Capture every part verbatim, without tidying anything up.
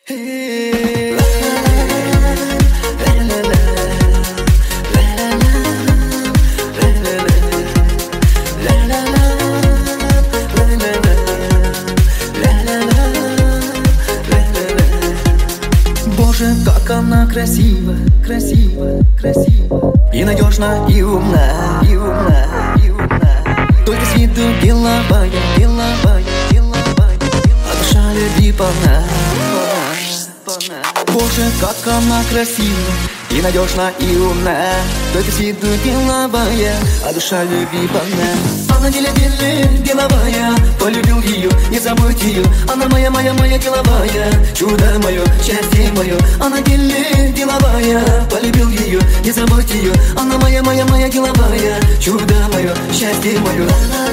Боже, как она красива, красива, красива, и надежна, и умна, и умна, и умна. Только с виду деловая, деловая, деловая, а душа любви полна. Боже, как она красива, и надежна, и умна, только с виду деловая, а душа любви полна. Она деле деле деловая, полюбил ее, не забудь ее. Она моя, моя, моя деловая, чудо мое, счастье мое. Она деле деловая, полюбил ее, не забудь ее. Она моя, моя, моя деловая, чудо мое, счастье мое.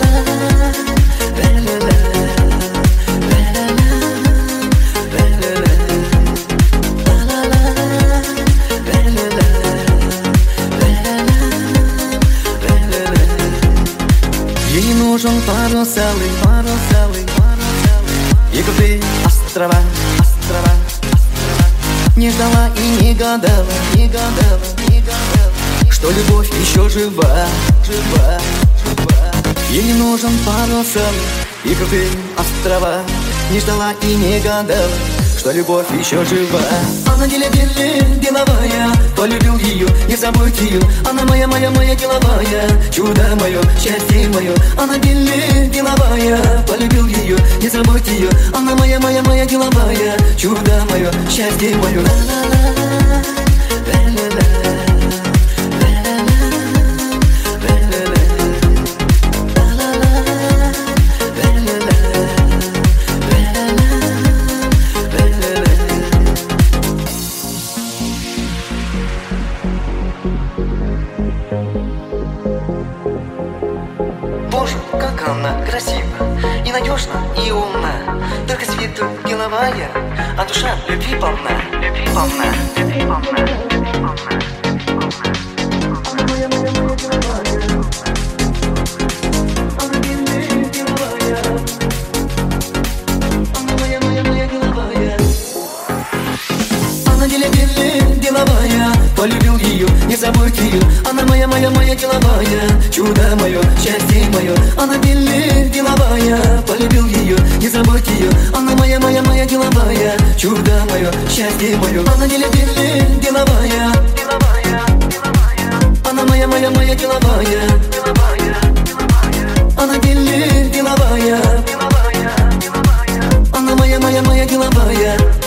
Ей не нужен парус целый, парус целый, парус целый. И крутые острова, острова, острова. Не ждала и не гадала, не гадала, не гадала, что любовь еще жива, жива, жива. Ей не нужен парус целый и крутые острова. Не ждала и не гадала, что любовь еще жива. Она деле-деле деловая, полюбил ее, не забудь ее. Она моя, моя, моя деловая, чудо мое, счастье мое. Она деле деловая, полюбил ее, не забудь ее. Она моя, моя, моя деловая, чудо мое, счастье мое. Боже, как она красива, и надежна, и умна, только с виду деловая, а душа любви полна, любви полна, любви полна, любви полна. Она моя, моя, моя деловая, она деле деловая, она моя, моя, моя деловая. Она деле деле деловая, полюбил ее, не забудь ее. Она моя, моя, моя деловая, чудо мое, счастье мое. Она деле деловая, полюбил ее, не забудь ее. Она моя, моя, моя деловая, чудо мое, счастье мое. Она деле деле деловая, деловая, деловая. Она моя, моя, моя деловая, деловая, деловая. Она деле деловая, деловая, деловая. Она моя, моя, моя деловая.